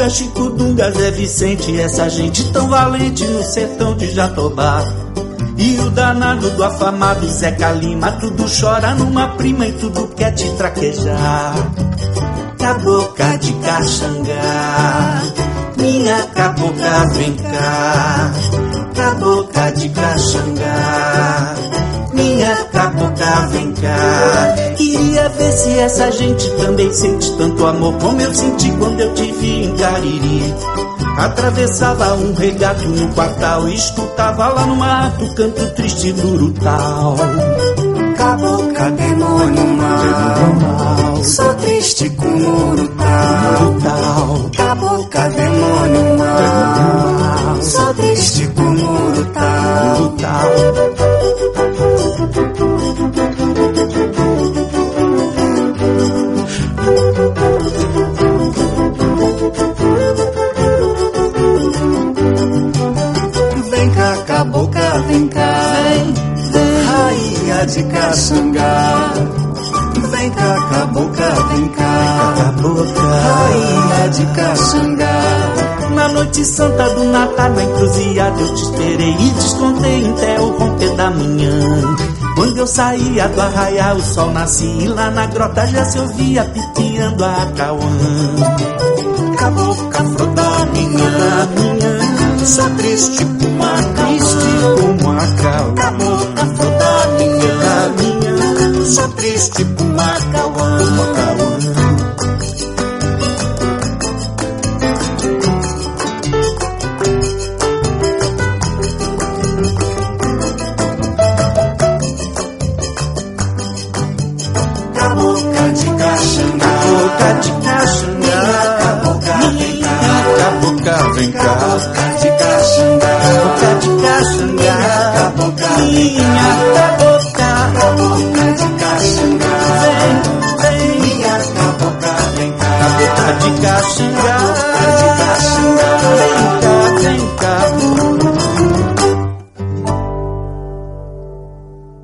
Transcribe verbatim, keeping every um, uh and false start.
Dunga, Chico Dunga, Zé Vicente, essa gente tão valente no sertão de Jatobá. E o danado do afamado Zeca Lima, tudo chora numa prima e tudo quer te traquejar. Cabocla de Caxangá, minha cabocla vem cá. Cabocla de Caxangá, minha cabocla vem cá. Queria ver se essa gente também sente tanto amor como eu senti quando eu te vi em Cariri. Atravessava um regato no quartal e escutava lá no mato canto triste do Urutau. Cabocla, demônio mal, sou triste com o Urutau. Cabocla, demônio mal, sou triste com o Urutau. Vem cá, cabocla, vem cá, vem, vem, rainha de Caxangá. Vem cá, cabocla, vem cá, cabocla, rainha de Caxangá. Na noite santa do Natal, na encruzilhada eu te esperei e descontei até o romper da manhã. Quando eu saía do arraial, o sol nascia e lá na grota já se ouvia piteando a Cauã. Cabocla, flor da minha, minha, sou triste como a triste como a Cauã. Cabocla, flor da minha, minha, sou triste como a Cauã. Cabocla de Caxangá, Cabocla de Caxangá, cabocla vem cá, cabocla vem cá. cabocla de Caxangá, Cabocla de Caxangá, cabocla vem minha cá, cabocla, cabocla de Caxangá, vem, vem, minha cabocla vem cá, cabocla de Caxangá, cabocla de Caxangá.